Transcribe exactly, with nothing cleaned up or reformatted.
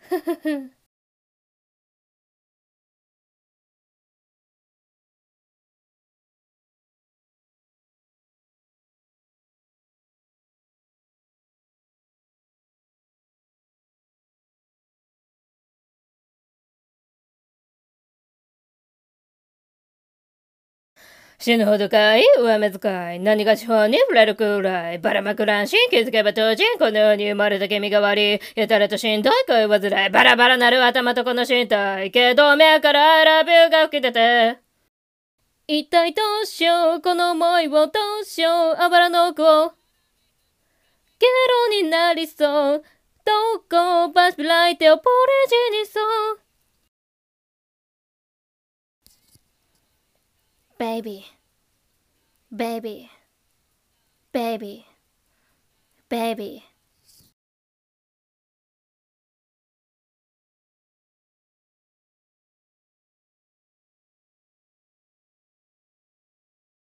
ふふふ。死ぬほどかい上目遣い。何が資本に触れるくらい。ばらまく乱心気づけば当人このように生まれた気味が悪い。やたらとしんどい声煩い。バラバラなる頭とこの身体。けど目から I love you が吹き出て。一体どうしようこの思いをどうしようあばらの奥を。ゲロになりそう。どこバス開いてをポレジにそう。Baby, baby, baby, baby.